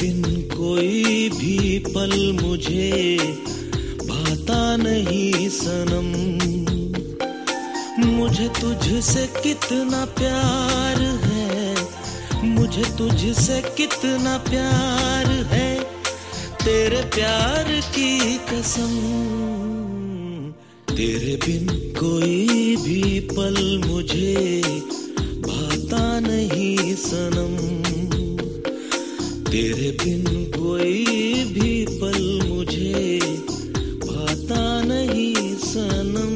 बिन कोई भी पल मुझे भाता नहीं सनम। मुझे तुझसे कितना प्यार है, मुझे तुझसे कितना प्यार है, तेरे प्यार की कसम। तेरे बिन कोई भी पल मुझे भाता नहीं सनम। तेरे बिन कोई भी पल मुझे भाता नहीं सनम।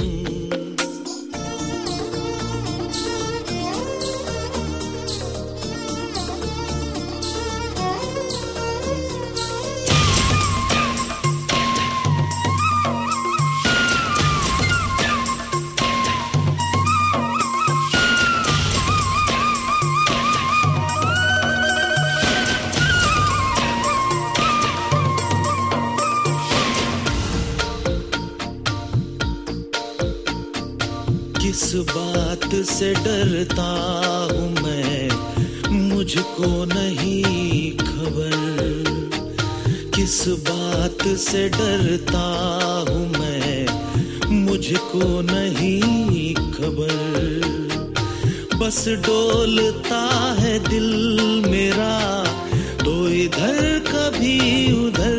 किस बात से डरता हूँ मैं, मुझको नहीं खबर। किस बात से डरता हूँ मैं, मुझको नहीं खबर। बस डोलता है दिल मेरा, तो इधर कभी उधर।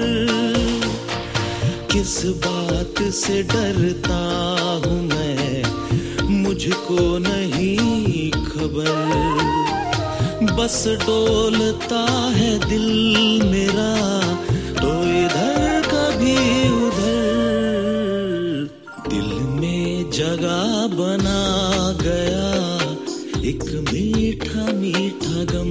किस बात से डरता हूँ मैं, मुझको नहीं खबर। बस डोलता है दिल मेरा, तो इधर कभी उधर। दिल में जगह बना गया एक मीठा मीठा गम।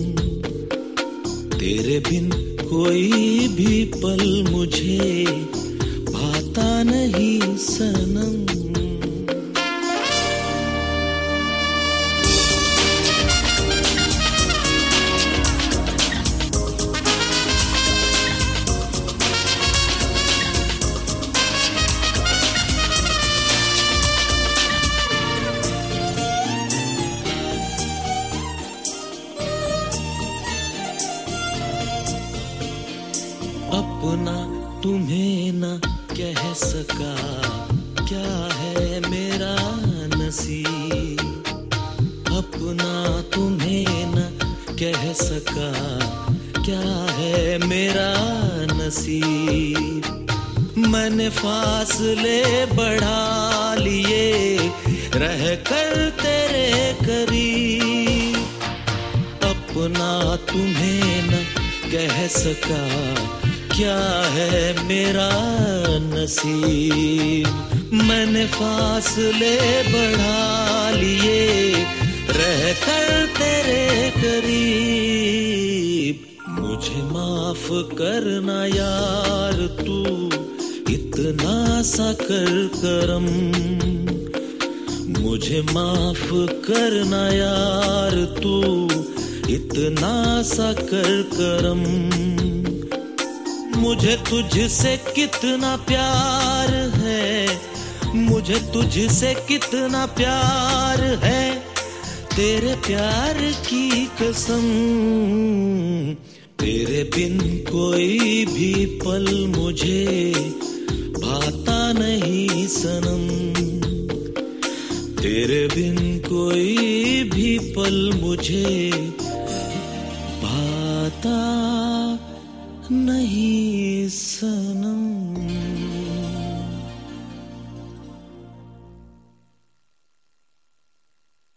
तेरे बिन कोई भी पल मुझे भाता नहीं सनम। अपना तुम्हें न कह सका, क्या है मेरा नसीब। अपना तुम्हें न कह सका, क्या है मेरा नसीब। मैंने फासले बढ़ा लिए रह कर तेरे करीब। अपना तुम्हें न कह सका, क्या है मेरा नसीब। मैंने फासले बढ़ा लिए रह कर तेरे करीब। मुझे माफ करना यार तू इतना सा कर करम। मुझे माफ करना यार तू इतना सा कर करम। मुझे तुझसे कितना प्यार है, मुझे तुझसे कितना प्यार है, तेरे प्यार की कसम। तेरे बिन कोई भी पल मुझे भाता नहीं सनम। तेरे बिन कोई भी पल मुझे भाता नहीं सनम।